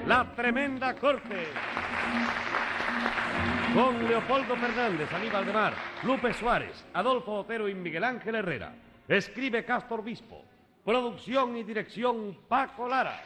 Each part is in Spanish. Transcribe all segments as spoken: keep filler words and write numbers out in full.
La Tremenda Corte. Con Leopoldo Fernández, Aníbal de Mar, Lupe Suárez, Adolfo Otero y Miguel Ángel Herrera. Escribe Castro Obispo. Producción y dirección Paco Lara.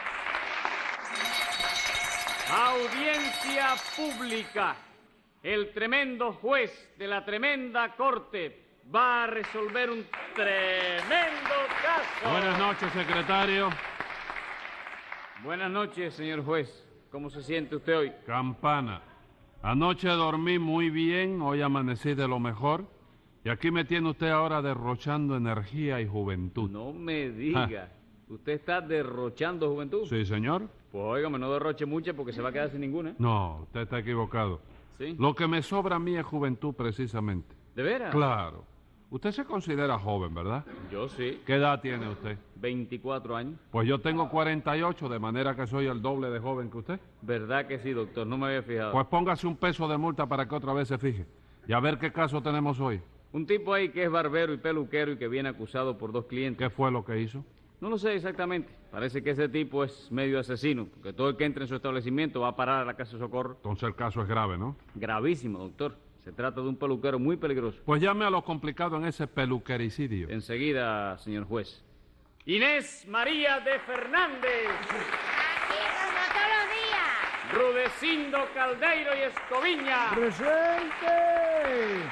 Audiencia pública. El tremendo juez de la tremenda corte va a resolver un tremendo caso. Buenas noches, secretario. Buenas noches, señor juez. ¿Cómo se siente usted hoy? Campana. Anoche dormí muy bien, hoy amanecí de lo mejor. Y aquí me tiene usted ahora derrochando energía y juventud. No me diga. ¿Usted está derrochando juventud? Sí, señor. Pues óigame, no derroche mucha porque se va a quedar sin ninguna. No, usted está equivocado. ¿Sí? Lo que me sobra a mí es juventud, precisamente. ¿De veras? Claro. Usted se considera joven, ¿verdad? Yo sí. ¿Qué edad tiene usted? veinticuatro años. Pues yo tengo cuarenta y ocho, de manera que soy el doble de joven que usted. ¿Verdad que sí, doctor? No me había fijado. Pues póngase un peso de multa para que otra vez se fije. Y a ver qué caso tenemos hoy. Un tipo ahí que es barbero y peluquero y que viene acusado por dos clientes. ¿Qué fue lo que hizo? No lo sé exactamente. Parece que ese tipo es medio asesino, porque todo el que entre en su establecimiento va a parar a la casa de socorro. Entonces el caso es grave, ¿no? Gravísimo, doctor. Se trata de un peluquero muy peligroso. Pues llame a lo complicado en ese peluquericidio. Enseguida, señor juez. Inés María de Fernández. Aquí como todos los días. Rudecindo Caldeiro y Escoviña. ¡Presente!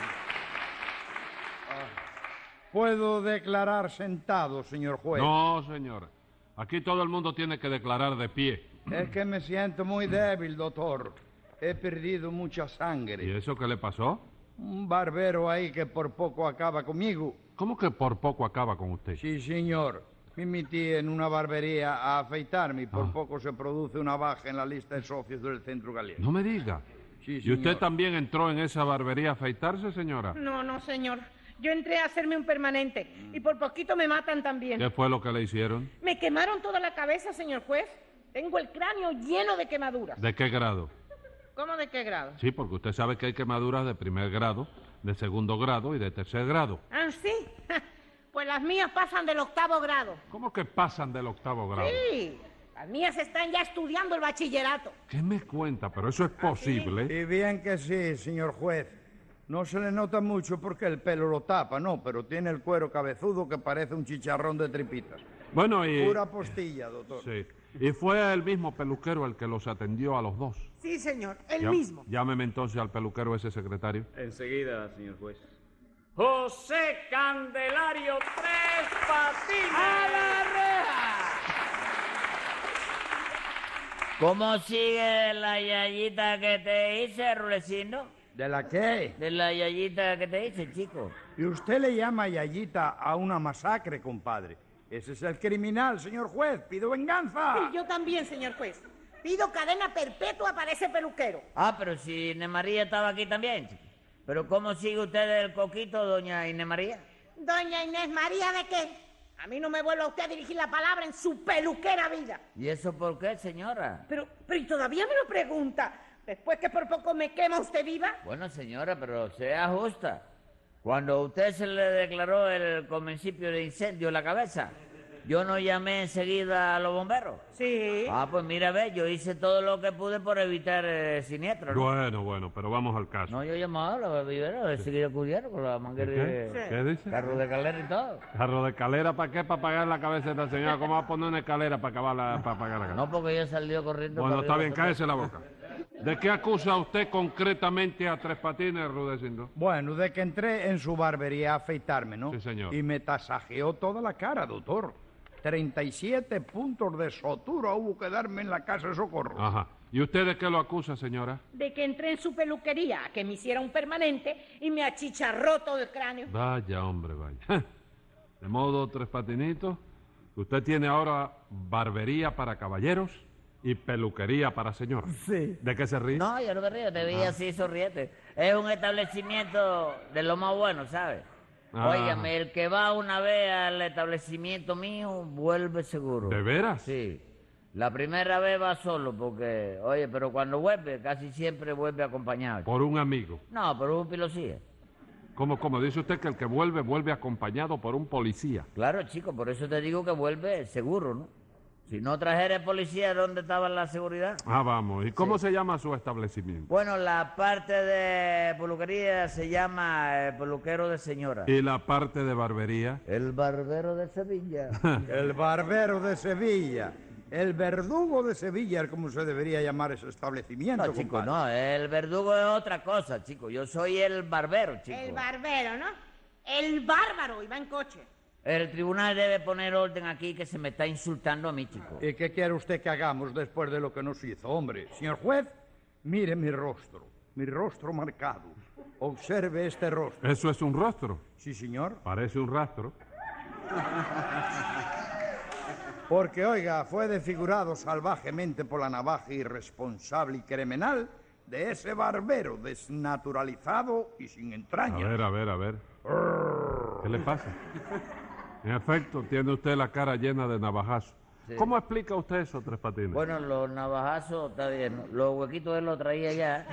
¿Puedo declarar sentado, señor juez? No, señora. Aquí todo el mundo tiene que declarar de pie. Es que me siento muy débil, doctor. He perdido mucha sangre. ¿Y eso qué le pasó? Un barbero ahí que por poco acaba conmigo. ¿Cómo que por poco acaba con usted? Sí, señor. Me metí en una barbería a afeitarme y por Ah. poco se produce una baja en la lista de socios del centro gallego. No me diga. Sí, ¿Y usted señor. también entró en esa barbería a afeitarse, señora? No, no, señor. Yo entré a hacerme un permanente y por poquito me matan también. ¿Qué fue lo que le hicieron? Me quemaron toda la cabeza, señor juez. Tengo el cráneo lleno de quemaduras. ¿De qué grado? ¿Cómo de qué grado? Sí, porque usted sabe que hay quemaduras de primer grado, de segundo grado y de tercer grado. ¿Ah, sí? Pues las mías pasan del octavo grado. ¿Cómo que pasan del octavo grado? Sí, las mías están ya estudiando el bachillerato. ¿Qué me cuenta? Pero eso es posible. Y bien que sí, señor juez. No se le nota mucho porque el pelo lo tapa, no, pero tiene el cuero cabezudo que parece un chicharrón de tripitas. Bueno, y... Pura postilla, doctor. Sí. Y fue el mismo peluquero el que los atendió a los dos. Sí, señor, el Ya- mismo. Llámeme entonces al peluquero ese, secretario. Enseguida, señor juez. José Candelario Tres Patines. ¡A la reja! ¿Cómo sigue la yayita que te hice, Rulecindo? ¿De la qué? De la yayita que te hice, chico. Y usted le llama Yayita a una masacre, compadre. Ese es el criminal, señor juez. Pido venganza. Y yo también, señor juez. Pido cadena perpetua para ese peluquero. Ah, pero si Inés María estaba aquí también, chico. ¿Pero cómo sigue usted del coquito, doña Inés María? Doña Inés María, ¿de qué? A mí no me vuelva usted a dirigir la palabra en su peluquera vida. ¿Y eso por qué, señora? Pero, pero y todavía me lo pregunta. Después que por poco me quema usted viva. Bueno, señora, pero sea justa. Cuando a usted se le declaró el principio de incendio en la cabeza, ¿yo no llamé enseguida a los bomberos? Sí. Ah, pues mira, ve, yo hice todo lo que pude por evitar eh, siniestro, ¿no? Bueno, bueno, pero vamos al caso. No, yo llamaba a los viveros, he seguido cubriendo con la manguera ¿Qué? de ¿Qué dice? carro de calera y todo. ¿Carro de escalera para qué? ¿Para pagar la cabeza de esta señora? ¿Cómo va a poner una escalera para acabar la, para pagar la cabeza? No, porque yo salió corriendo. Bueno, para está arriba, bien, para cállese la boca. ¿De qué acusa usted concretamente a Tres Patines, Rudecindo? Bueno, de que entré en su barbería a afeitarme, ¿no? Sí, señor. Y me tasajeó toda la cara, doctor. treinta y siete puntos de sutura hubo que darme en la casa de socorro. Ajá. ¿Y usted de qué lo acusa, señora? De que entré en su peluquería, a que me hiciera un permanente y me achicharró todo el cráneo. Vaya, hombre, vaya. De modo, Tres Patinitos, usted tiene ahora barbería para caballeros y peluquería para señoras. Sí. ¿De qué se ríe? No, yo no me río, te vi Ah. así sonriente. Es un establecimiento de lo más bueno, ¿sabes? Ah. Óigame, el que va una vez al establecimiento mío, vuelve seguro. ¿De veras? Sí. La primera vez va solo porque, oye, pero cuando vuelve, casi siempre vuelve acompañado. Por un amigo. No, por un pilosía. ¿Cómo, cómo? Dice usted que el que vuelve, vuelve acompañado por un policía. Claro, chico, por eso te digo que vuelve seguro, ¿no? Si no trajera el policía, ¿dónde estaba la seguridad? Ah, vamos. ¿Y cómo se llama su establecimiento? Bueno, la parte de peluquería se llama el peluquero de señora. ¿Y la parte de barbería? El barbero de Sevilla. El barbero de Sevilla. El verdugo de Sevilla, como se debería llamar ese establecimiento, No, chico, compadre. no, el verdugo es otra cosa, chico. Yo soy el barbero, chico. El barbero, ¿no? El bárbaro, y va en coche. El tribunal debe poner orden aquí que se me está insultando a mí, chico. ¿Y qué quiere usted que hagamos después de lo que nos hizo, hombre? Señor juez, mire mi rostro, mi rostro marcado. Observe este rostro. ¿Eso es un rostro? Sí, señor. Parece un rastro. Porque, oiga, fue desfigurado salvajemente por la navaja irresponsable y criminal de ese barbero desnaturalizado y sin A entrañas. ver, a ver, a ver. ¿Qué le pasa? En efecto, tiene usted la cara llena de navajazos. Sí. ¿Cómo explica usted eso, Tres Patines? Bueno, los navajazos, está bien. Los huequitos él los traía ya.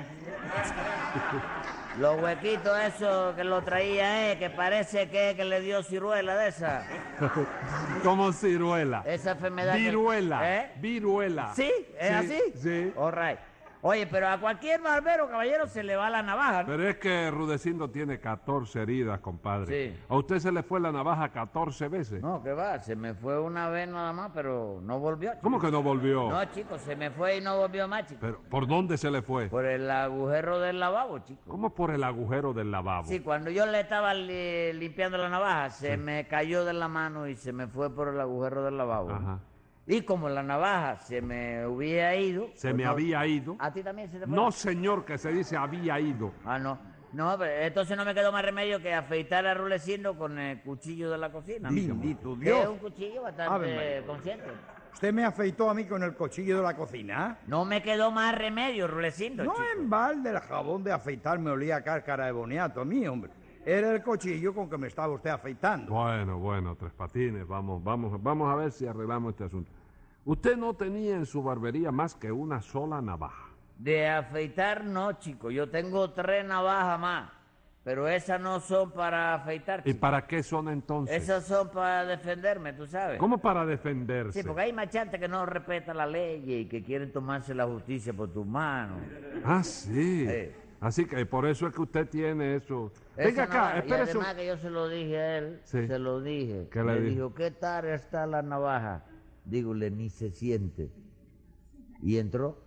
Los huequitos esos que lo traía, eh, que parece que, que le dio ciruela de esa. Como ciruela. Esa enfermedad que- Viruela. ¿Eh? Viruela. ¿Sí? ¿Es Sí, así? sí. All right. Oye, pero a cualquier barbero, caballero, se le va la navaja, ¿no? Pero es que Rudecindo tiene catorce heridas, compadre. Sí. ¿A usted se le fue la navaja catorce veces? No, que va, se me fue una vez nada más, pero no volvió, chico. ¿Cómo que no volvió? No, chico, se me fue y no volvió más, chico. Pero, ¿por dónde se le fue? Por el agujero del lavabo, chico. ¿Cómo por el agujero del lavabo? Sí, cuando yo le estaba li- limpiando la navaja, se me cayó de la mano y se me fue por el agujero del lavabo. Ajá. Y como la navaja se me hubiera ido... Se pues me no- había ido. ¿A ti también se te fue? No, señor, que se dice había ido. Ah, no. No, pero entonces no me quedó más remedio que afeitar a Rulecindo con el cuchillo de la cocina. Bendito Que Dios. es un cuchillo Ave bastante María. consciente. Usted me afeitó a mí con el cuchillo de la cocina. No me quedó más remedio, Rulecindo, No chico. en balde el jabón de afeitar me olía a cáscara de boniato a mí, hombre. Era el cuchillo con que me estaba usted afeitando. Bueno, bueno, Tres Patines, vamos, vamos, vamos a ver si arreglamos este asunto. Usted no tenía en su barbería más que una sola navaja. De afeitar no, chico. Yo tengo tres navajas más. Pero esas no son para afeitar, ¿Y chico. para qué son entonces? Esas son para defenderme, tú sabes. ¿Cómo para defenderse? Sí, porque hay machantes que no respetan la ley y que quieren tomarse la justicia por tus manos. Ah, sí. Sí. Así que por eso es que usted tiene eso. Esa Venga acá, navaja, y espérese. un- además que yo se lo dije a él, Sí. se lo dije. ¿Qué le dijo? dijo, ¿qué tal está la navaja? Dígole, ni se siente. Y entró.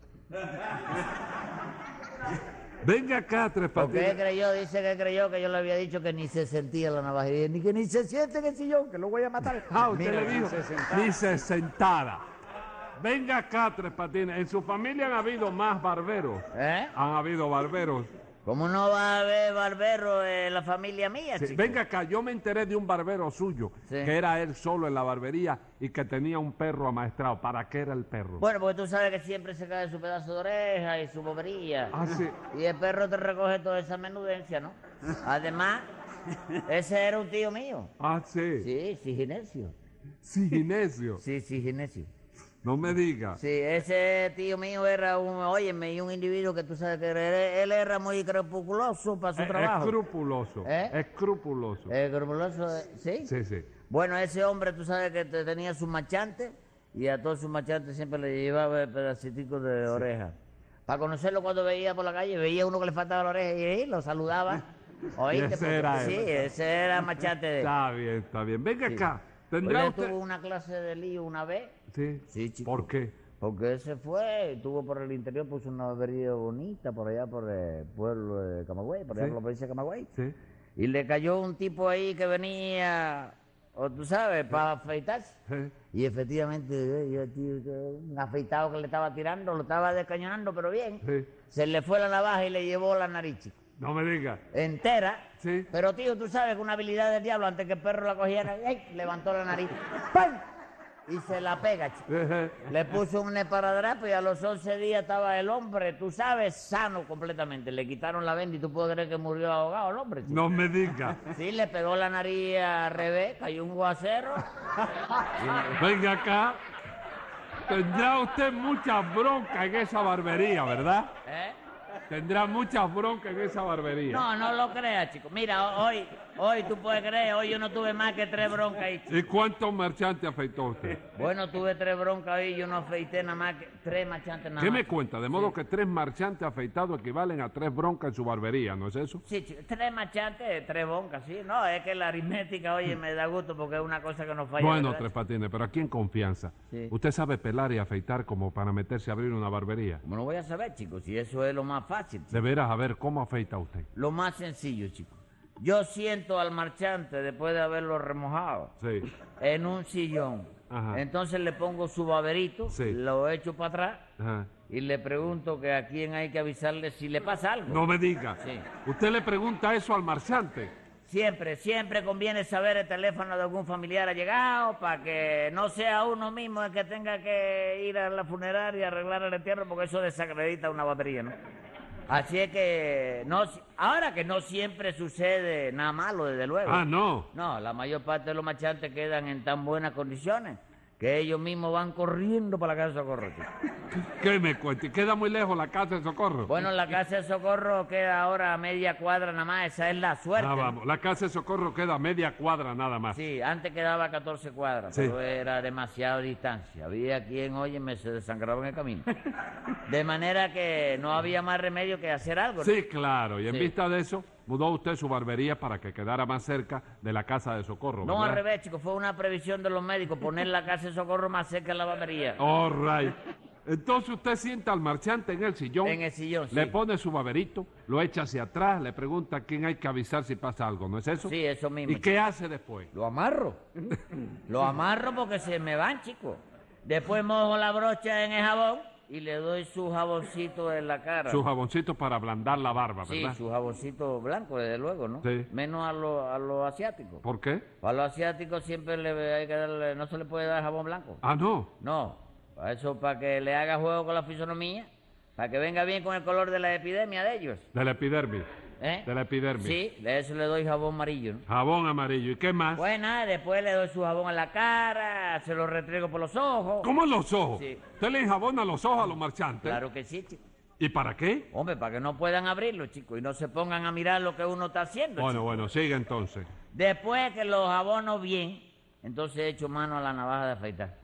Venga acá, Tres ¿Por qué Patines. creyó? Dice que creyó que yo le había dicho que ni se sentía la navaja. Y dije, ni que ni se siente en el sillón, que lo voy a matar. Ah, usted Mira, le dijo, ni se sentara. Venga acá, Tres Patines. En su familia han habido más barberos. ¿Eh? Han habido barberos. ¿Cómo no va a haber barbero en la familia mía, Sí, chico? venga acá, yo me enteré de un barbero suyo, Sí. que era él solo en la barbería y que tenía un perro amaestrado. ¿Para qué era el perro? Bueno, porque tú sabes que siempre se cae su pedazo de oreja y su bobería. Ah, sí. Y el perro te recoge toda esa menudencia, ¿no? Además, ese era un tío mío. Ah, sí. Sí, sí, Ginesio. Sí, Ginesio. Sí, sí, Ginesio. No me diga. Sí, ese tío mío era un, óyeme, y un individuo que tú sabes que era- él era muy crepusculoso para su Es- trabajo. Escrupuloso. ¿Eh? Escrupuloso. Eh, crepusculoso, eh, ¿sí? Sí, sí. Bueno, ese hombre, tú sabes que te- tenía sus machantes y a todos sus machantes siempre le llevaba pedacitos de oreja. Para conocerlo cuando veía por la calle, veía uno que le faltaba la oreja y ahí lo saludaba. ¿Oíste? ese Porque- era él. Sí, ese era machante de él. Está bien, está bien. Venga Sí. acá. Pues ¿Tendrá él usted...? tuvo una clase de lío una vez. Sí. Sí, chico. ¿Por qué? Porque él se fue, estuvo por el interior, puso una barbería bonita por allá por el pueblo de Camagüey, por allá Sí. por la provincia de Camagüey. Sí. Y le cayó un tipo ahí que venía, o tú sabes, para afeitarse. Sí. Y efectivamente, eh, yo, tío, que un afeitado que le estaba tirando, lo estaba descañonando, pero bien. Sí. Se le fue la navaja y le llevó la nariz, chico. No me diga. Entera. Sí. Pero, tío, tú sabes que una habilidad del diablo, antes que el perro la cogiera, ¡ay! Levantó la nariz. ¡Pam! Y se la pega, chico. Le puso un esparadrapo y a los once días estaba el hombre, tú sabes, sano completamente. Le quitaron la venda y tú puedes creer que murió ahogado el hombre, chico. No me diga. Sí, le pegó la nariz al revés, cayó un guacero. Venga acá. Tendrá usted mucha bronca en esa barbería, ¿verdad? ¿Eh? tendrá muchas broncas en esa barbería. No, no lo creas, chico. Mira, hoy, hoy tú puedes creer, hoy yo no tuve más que tres broncas ahí, chico. ¿Y cuántos marchantes afeitó usted? Bueno, tuve tres broncas ahí, yo no afeité nada más que tres machantes nada ¿Qué más. me cuenta? De modo que tres marchantes afeitados equivalen a tres broncas en su barbería, ¿no es eso? Sí, chico, tres machantes, tres broncas, sí. No, es que la aritmética, oye, me da gusto porque es una cosa que no falla. Bueno, ¿verdad? Tres Patines, pero aquí en confianza. Sí. ¿Usted sabe pelar y afeitar como para meterse a abrir una barbería? ¿Cómo no voy a saber, chico? Si eso es lo más fácil, chico. De veras, a ver, ¿cómo afeita usted? Lo más sencillo, chico. Yo siento al marchante después de haberlo remojado Sí. en un sillón. Ajá. Entonces le pongo su baberito, Sí. lo echo para atrás Ajá. y le pregunto que a quién hay que avisarle si le pasa algo. No me diga. Sí. Usted le pregunta eso al marchante. Siempre, siempre conviene saber el teléfono de algún familiar allegado para que no sea uno mismo el que tenga que ir a la funeraria y arreglar el entierro porque eso desacredita una batería, ¿no? Así es que, no, ahora que no siempre sucede nada malo, desde luego. Ah, no. No, la mayor parte de los marchantes quedan en tan buenas condiciones que ellos mismos van corriendo para la casa de socorro, chico. ¿Qué me cuenta? ¿Y queda muy lejos la casa de socorro? Bueno, la casa de socorro queda ahora a media cuadra nada más, esa es la suerte. Ah, vamos. La casa de socorro queda a media cuadra nada más. Sí, antes quedaba a catorce cuadras, Sí. pero era demasiada distancia. Había quien, oye, me se desangraba en el camino. De manera que no había más remedio que hacer algo, ¿no? Sí, claro. Y en Sí. vista de eso, mudó usted su barbería para que quedara más cerca de la casa de socorro, No, ¿verdad? al revés, chico, fue una previsión de los médicos poner la casa de socorro más cerca de la barbería. All right. Entonces usted sienta al marchante en el sillón, En el sillón, sí. le pone su baberito, lo echa hacia atrás, le pregunta a quién hay que avisar si pasa algo, ¿no es eso? Sí, eso mismo. ¿Y qué hace después? Lo amarro. Lo amarro porque se me van, chico. Después mojo la brocha en el jabón y le doy su jaboncito en la cara. Su jaboncito para ablandar la barba, Sí, ¿verdad? su jaboncito blanco, desde luego, ¿no? Sí. Menos a los a los asiáticos. ¿Por qué? A los asiáticos siempre le hay que darle, no se le puede dar jabón blanco. Ah, no. No, para eso, para que le haga juego con la fisonomía, para que venga bien con el color de la epidemia de ellos. De la epidermis. ¿Eh? De la epidermis. Sí, de eso le doy jabón amarillo, ¿no? Jabón amarillo. ¿Y qué más? Pues nada, después le doy su jabón en la cara, se lo retriego por los ojos. ¿Cómo en los ojos? Sí. ¿Usted le enjabona los ojos a los marchantes? Claro que sí, chico. ¿Y para qué? Hombre, para que no puedan abrirlo, chicos, y no se pongan a mirar lo que uno está haciendo. Bueno, chico. bueno, sigue entonces. Después que los jabono bien, entonces echo mano a la navaja de afeitar.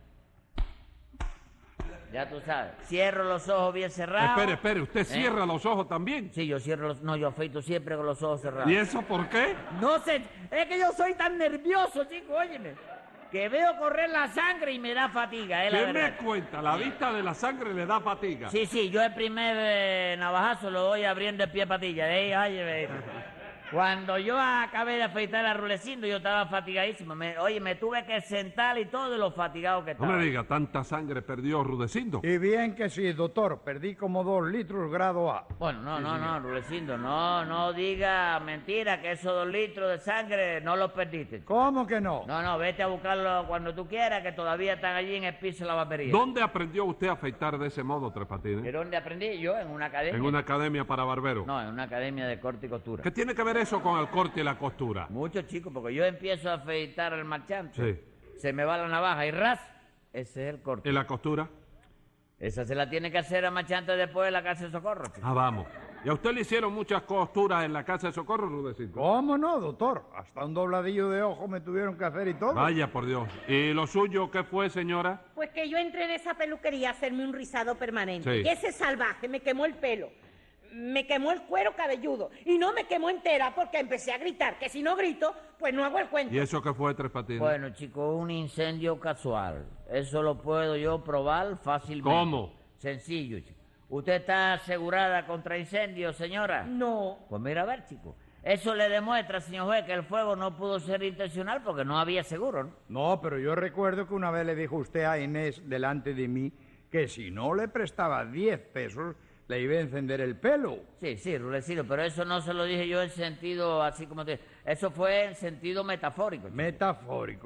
Ya tú sabes. Cierro los ojos bien cerrados. Espere, espere, ¿usted ¿Eh? cierra los ojos también? Sí, yo cierro los... No, yo afeito siempre con los ojos cerrados. ¿Y eso por qué? No sé, es que yo soy tan nervioso, chico, óyeme, que veo correr la sangre y me da fatiga, es la ¿Qué verdad. me cuenta? La vista de la sangre le da fatiga. Sí, sí, yo el primer eh, navajazo lo doy abriendo el pie patilla. Ey, óyeme, cuando yo acabé de afeitar a Rulecindo, yo estaba fatigadísimo. Me- oye, me tuve que sentar y todo de lo fatigado que No estaba. me diga, tanta sangre perdió Rudecindo. Y bien que sí, doctor, perdí como dos litros grado A. Bueno, no, no, no, Rulecindo, no, no diga mentira que esos dos litros de sangre no los perdiste. ¿Cómo que no? No, no, vete a buscarlo cuando tú quieras, que todavía están allí en el piso de la barbería. ¿Dónde aprendió usted a afeitar de ese modo, Tres ¿De Patines? dónde aprendí yo? ¿En una academia? En una academia para barberos. No, en una academia de corte y costura. ¿Qué tiene que ver eso con el corte y la costura? Mucho, chico, porque yo empiezo a afeitar al marchante, Sí. se me va la navaja y ras, ese es el corte. ¿Y la costura? Esa se la tiene que hacer al marchante después de la casa de socorro, chico. Ah, vamos. ¿Y a usted le hicieron muchas costuras en la casa de socorro, Rudecindo? ¿Cómo no, doctor? Hasta un dobladillo de ojo me tuvieron que hacer y todo. Vaya, por Dios. ¿Y lo suyo qué fue, señora? Pues que yo entré en esa peluquería a hacerme un rizado permanente. Sí. Y ese salvaje me quemó el pelo. Me quemó el cuero cabelludo. Y no me quemó entera porque empecé a gritar. Que si no grito, pues no hago el cuento. ¿Y eso qué fue, Tres Patines? Bueno, chico, un incendio casual. Eso lo puedo yo probar fácilmente. ¿Cómo? Sencillo, chico. ¿Usted está asegurada contra incendios, señora? No. Pues mira, a ver, chico. Eso le demuestra, señor juez, que el fuego no pudo ser intencional porque no había seguro, ¿no? No, pero yo recuerdo que una vez le dijo usted a Inés delante de mí que si no le prestaba diez pesos, le iba a encender el pelo. Sí, sí, Rulecido, pero eso no se lo dije yo en sentido así como te... Eso fue en sentido metafórico, chico. Metafórico.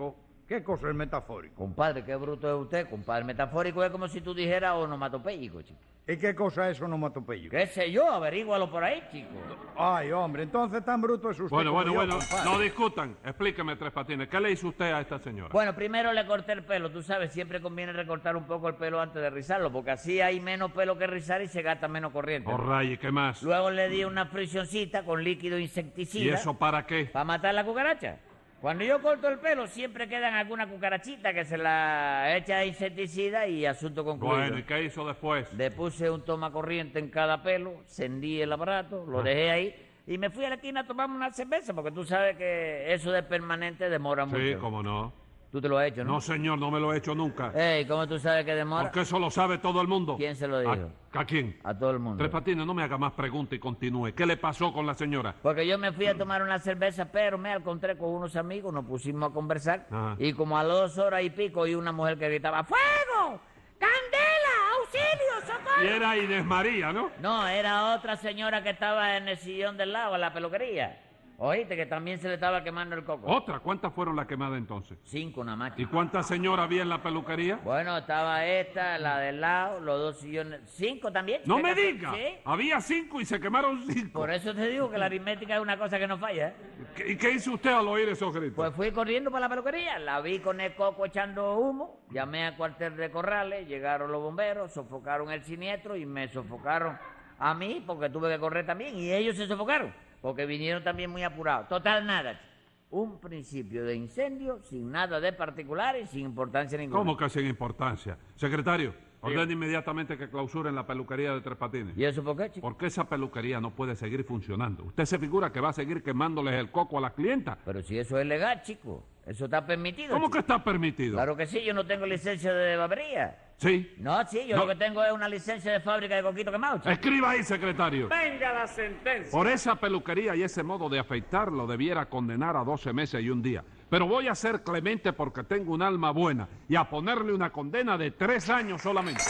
¿Qué cosa es metafórico? Compadre, qué bruto es usted, compadre. Metafórico es como si tú dijeras onomatopéyico, chico. ¿Y qué cosa es onomatopéyico? ¿Qué sé yo? Averígualo por ahí, chico. Ay, hombre, entonces tan bruto es usted. Bueno, como bueno, yo, bueno, compadre. no discutan. Explíqueme, Tres Patines, ¿qué le hizo usted a esta señora? Bueno, primero le corté el pelo. Tú sabes, siempre conviene recortar un poco el pelo antes de rizarlo, porque así hay menos pelo que rizar y se gasta menos corriente. Oh, rayos, ¿qué más? Luego le di una friccioncita con líquido insecticida. ¿Y eso para qué? Para matar la cucaracha. Cuando yo corto el pelo, siempre quedan alguna cucarachita que se la echa de insecticida y asunto concluido. Bueno, ¿y qué hizo después? Le puse un tomacorriente en cada pelo, encendí el aparato, lo dejé ahí y me fui a la esquina a tomarme una cerveza, porque tú sabes que eso de permanente demora mucho. Sí, cómo no. Tú te lo has hecho, ¿no? No, señor, no me lo he hecho nunca. Ey, ¿cómo tú sabes que demora? Porque eso lo sabe todo el mundo. ¿Quién se lo dijo? ¿A, a quién? A todo el mundo. Tres Patines, no me haga más preguntas y continúe. ¿Qué le pasó con la señora? Porque yo me fui a tomar una cerveza, pero me encontré con unos amigos, nos pusimos a conversar, Ajá. y como a las dos horas y pico, y una mujer que gritaba, ¡fuego! ¡Candela! ¡Auxilio! ¡Socorro! Y era Inés María, ¿no? No, era otra señora que estaba en el sillón del lado, en la peluquería. Oíste, que también se le estaba quemando el coco. ¿Otra? ¿Cuántas fueron las quemadas entonces? Cinco nada más. ¿Y cuántas señoras había en la peluquería? Bueno, estaba esta, la del lado, los dos sillones. ¿Cinco también? ¡No chica? me diga! Sí. Había cinco y se quemaron cinco. Por eso te digo que la aritmética es una cosa que no falla, ¿eh? ¿Qué- ¿Y qué hizo usted al oír esos gritos? Pues fui corriendo para la peluquería, la vi con el coco echando humo, llamé al cuartel de Corrales, llegaron los bomberos, sofocaron el siniestro y me sofocaron a mí porque tuve que correr también y ellos se sofocaron porque vinieron también muy apurados. Total nada, un principio de incendio sin nada de particular y sin importancia ninguna. ¿Cómo que sin importancia? Secretario, ordene inmediatamente que clausuren la peluquería de Tres Patines. ¿Y eso por qué, chico? Porque esa peluquería no puede seguir funcionando. ¿Usted se figura que va a seguir quemándoles el coco a las clientas? Pero si eso es legal, chico, eso está permitido. ¿Cómo chico. que está permitido? Claro que sí, yo no tengo licencia de barbería. Sí. No, sí, yo No. lo que tengo es una licencia de fábrica de coquito quemado, chico. Escriba ahí, secretario. Venga la sentencia. Por esa peluquería y ese modo de afeitar lo debiera condenar a doce meses y un día. Pero voy a ser clemente porque tengo un alma buena y a ponerle una condena de tres años solamente.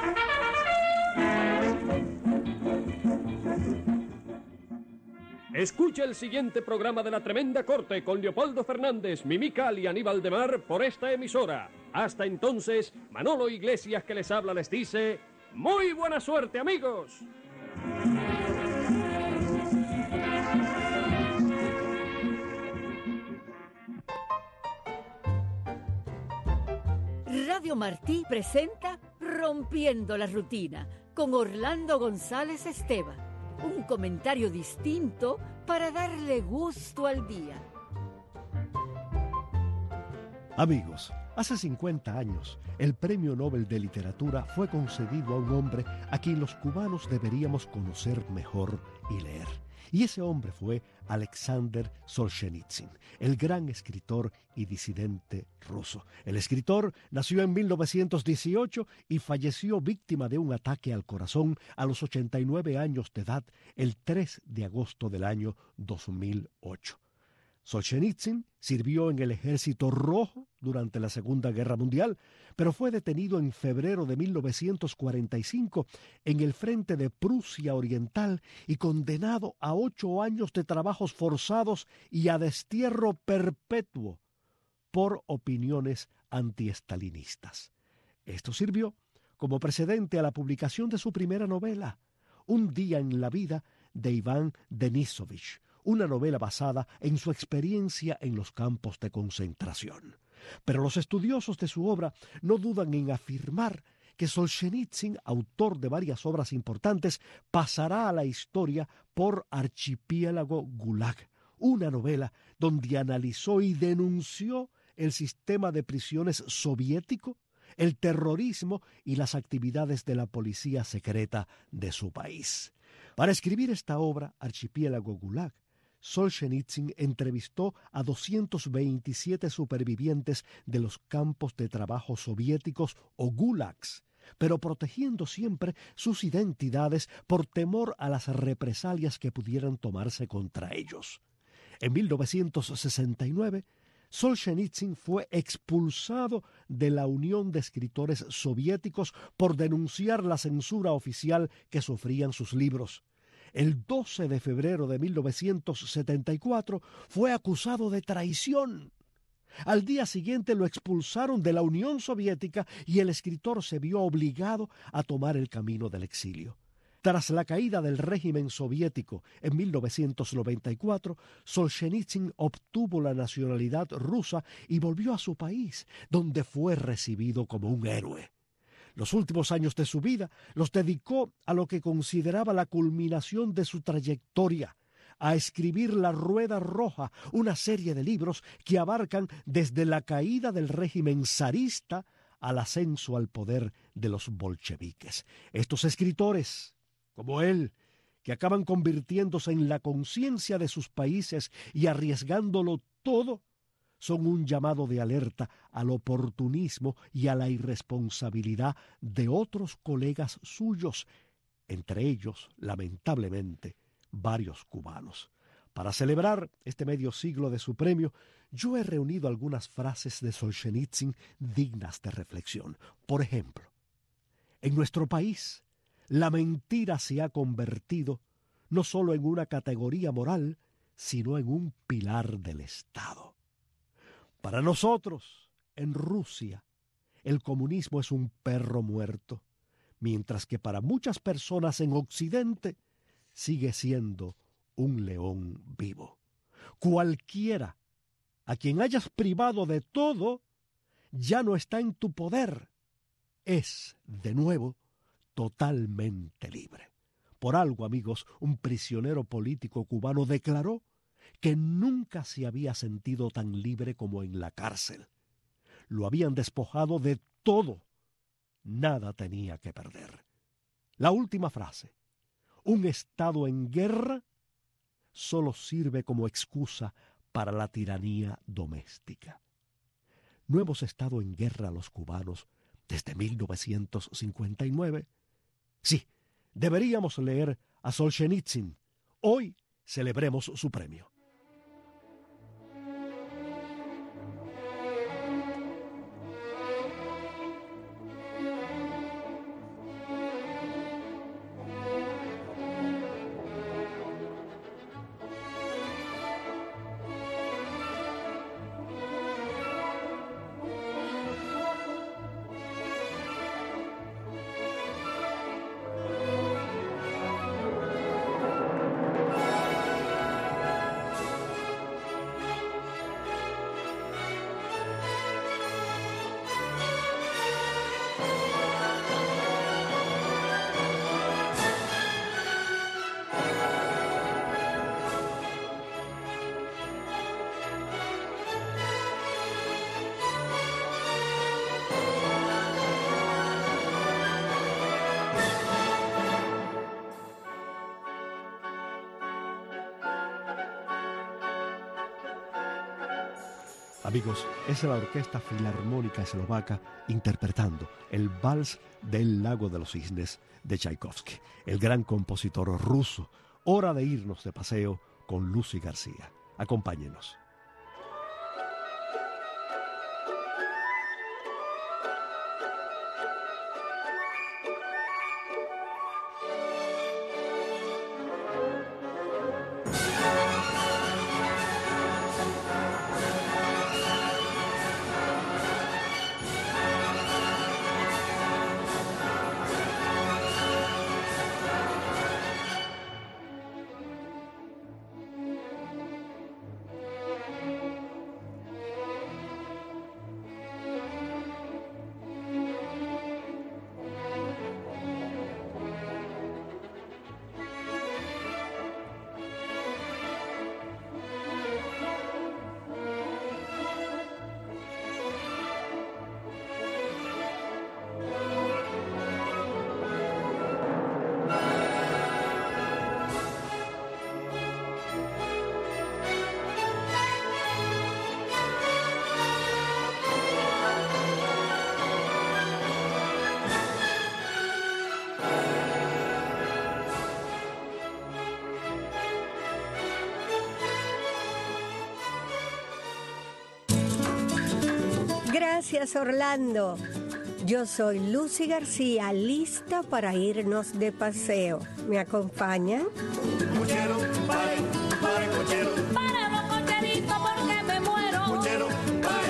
Escucha el siguiente programa de La Tremenda Corte con Leopoldo Fernández, Mimical y Aníbal de Mar por esta emisora. Hasta entonces, Manolo Iglesias que les habla les dice, ¡muy buena suerte, amigos! Radio Martí presenta Rompiendo la Rutina con Orlando González Esteban. Un comentario distinto para darle gusto al día. Amigos, hace cincuenta años, el Premio Nobel de Literatura fue concedido a un hombre a quien los cubanos deberíamos conocer mejor y leer. Y ese hombre fue Alexander Solzhenitsyn, el gran escritor y disidente ruso. El escritor nació en mil novecientos dieciocho y falleció víctima de un ataque al corazón a los ochenta y nueve años de edad el tres de agosto del año dos mil ocho. Solzhenitsyn sirvió en el Ejército Rojo durante la Segunda Guerra Mundial, pero fue detenido en febrero de mil novecientos cuarenta y cinco en el frente de Prusia Oriental y condenado a ocho años de trabajos forzados y a destierro perpetuo por opiniones antiestalinistas. Esto sirvió como precedente a la publicación de su primera novela, Un día en la vida de Iván Denisovich, una novela basada en su experiencia en los campos de concentración. Pero los estudiosos de su obra no dudan en afirmar que Solzhenitsyn, autor de varias obras importantes, pasará a la historia por Archipiélago Gulag, una novela donde analizó y denunció el sistema de prisiones soviético, el terrorismo y las actividades de la policía secreta de su país. Para escribir esta obra, Archipiélago Gulag, Solzhenitsyn entrevistó a doscientos veintisiete supervivientes de los campos de trabajo soviéticos o gulags, pero protegiendo siempre sus identidades por temor a las represalias que pudieran tomarse contra ellos. En mil novecientos sesenta y nueve, Solzhenitsyn fue expulsado de la Unión de Escritores Soviéticos por denunciar la censura oficial que sufrían sus libros. El doce de febrero de mil novecientos setenta y cuatro fue acusado de traición. Al día siguiente lo expulsaron de la Unión Soviética y el escritor se vio obligado a tomar el camino del exilio. Tras la caída del régimen soviético en mil novecientos noventa y cuatro, Solzhenitsyn obtuvo la nacionalidad rusa y volvió a su país, donde fue recibido como un héroe. Los últimos años de su vida los dedicó a lo que consideraba la culminación de su trayectoria, a escribir La Rueda Roja, una serie de libros que abarcan desde la caída del régimen zarista al ascenso al poder de los bolcheviques. Estos escritores, como él, que acaban convirtiéndose en la conciencia de sus países y arriesgándolo todo, son un llamado de alerta al oportunismo y a la irresponsabilidad de otros colegas suyos, entre ellos, lamentablemente, varios cubanos. Para celebrar este medio siglo de su premio, yo he reunido algunas frases de Solzhenitsyn dignas de reflexión. Por ejemplo, en nuestro país, la mentira se ha convertido no solo en una categoría moral, sino en un pilar del Estado. Para nosotros, en Rusia, el comunismo es un perro muerto, mientras que para muchas personas en Occidente sigue siendo un león vivo. Cualquiera a quien hayas privado de todo ya no está en tu poder. Es, de nuevo, totalmente libre. Por algo, amigos, un prisionero político cubano declaró que nunca se había sentido tan libre como en la cárcel. Lo habían despojado de todo. Nada tenía que perder. La última frase. Un Estado en guerra solo sirve como excusa para la tiranía doméstica. No hemos estado en guerra los cubanos desde mil novecientos cincuenta y nueve. Sí, deberíamos leer a Solzhenitsyn. Hoy celebremos su premio. Amigos, es la Orquesta Filarmónica Eslovaca interpretando el Vals del Lago de los Cisnes de Tchaikovsky, el gran compositor ruso. Hora de irnos de paseo con Lucy García. Acompáñenos. Gracias, Orlando. Yo soy Lucy García, lista para irnos de paseo. ¿Me acompañan? Cochero, pare, pare, cochero. Para los cocheritos porque me muero. Cochero, pare.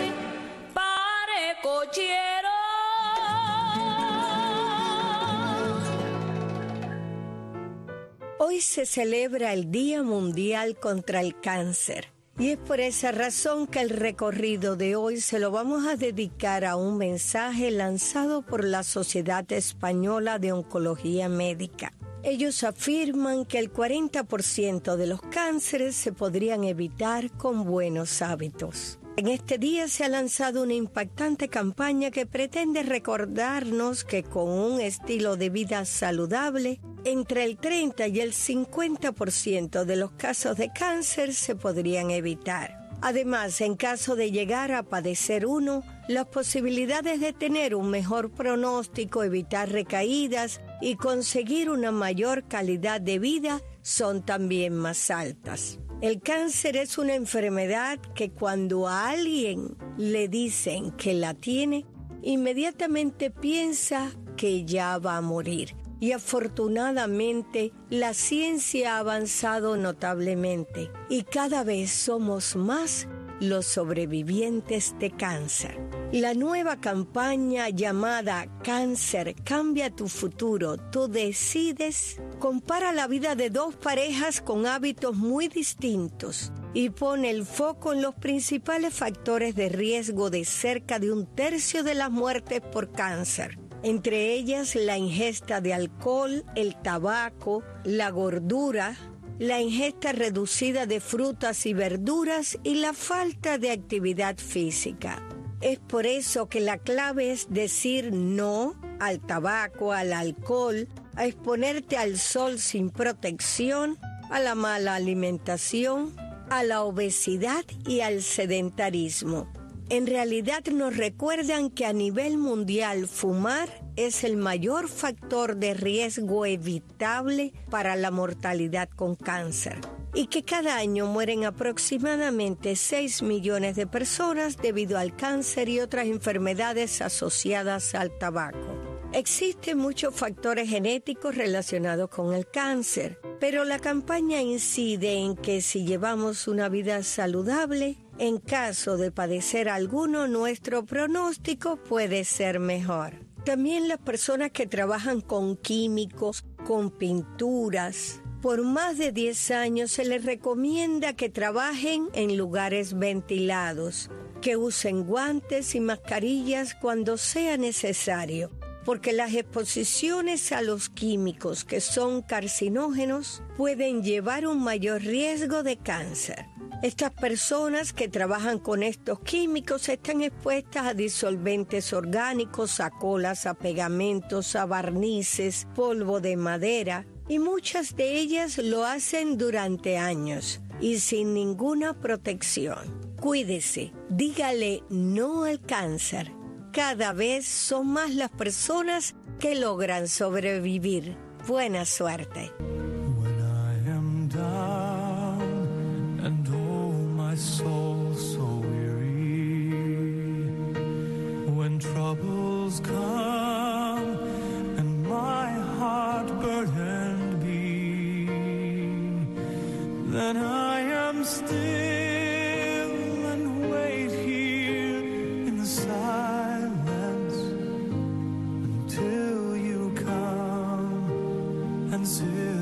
Hoy se celebra el Día Mundial contra el Cáncer. Y es por esa razón que el recorrido de hoy se lo vamos a dedicar a un mensaje lanzado por la Sociedad Española de Oncología Médica. Ellos afirman que el cuarenta por ciento de los cánceres se podrían evitar con buenos hábitos. En este día se ha lanzado una impactante campaña que pretende recordarnos que con un estilo de vida saludable, entre el treinta y el cincuenta por ciento de los casos de cáncer se podrían evitar. Además, en caso de llegar a padecer uno, las posibilidades de tener un mejor pronóstico, evitar recaídas y conseguir una mayor calidad de vida son también más altas. El cáncer es una enfermedad que cuando a alguien le dicen que la tiene, inmediatamente piensa que ya va a morir. Y afortunadamente la ciencia ha avanzado notablemente y cada vez somos más los sobrevivientes de cáncer. La nueva campaña llamada Cáncer cambia tu futuro, tú decides, compara la vida de dos parejas con hábitos muy distintos y pone el foco en los principales factores de riesgo de cerca de un tercio de las muertes por cáncer. Entre ellas la ingesta de alcohol, el tabaco, la gordura, la ingesta reducida de frutas y verduras y la falta de actividad física. Es por eso que la clave es decir no al tabaco, al alcohol, a exponerte al sol sin protección, a la mala alimentación, a la obesidad y al sedentarismo. En realidad nos recuerdan que a nivel mundial fumar es el mayor factor de riesgo evitable para la mortalidad con cáncer y que cada año mueren aproximadamente seis millones de personas debido al cáncer y otras enfermedades asociadas al tabaco. Existen muchos factores genéticos relacionados con el cáncer, pero la campaña incide en que si llevamos una vida saludable, en caso de padecer alguno, nuestro pronóstico puede ser mejor. También las personas que trabajan con químicos, con pinturas, por más de diez años se les recomienda que trabajen en lugares ventilados, que usen guantes y mascarillas cuando sea necesario, porque las exposiciones a los químicos que son carcinógenos pueden llevar un mayor riesgo de cáncer. Estas personas que trabajan con estos químicos están expuestas a disolventes orgánicos, a colas, a pegamentos, a barnices, polvo de madera, y muchas de ellas lo hacen durante años y sin ninguna protección. Cuídese, dígale no al cáncer. Cada vez son más las personas que logran sobrevivir. Buena suerte. Soul so weary, when troubles come and my heart burdened be, then I am still and wait here in the silence until you come and sit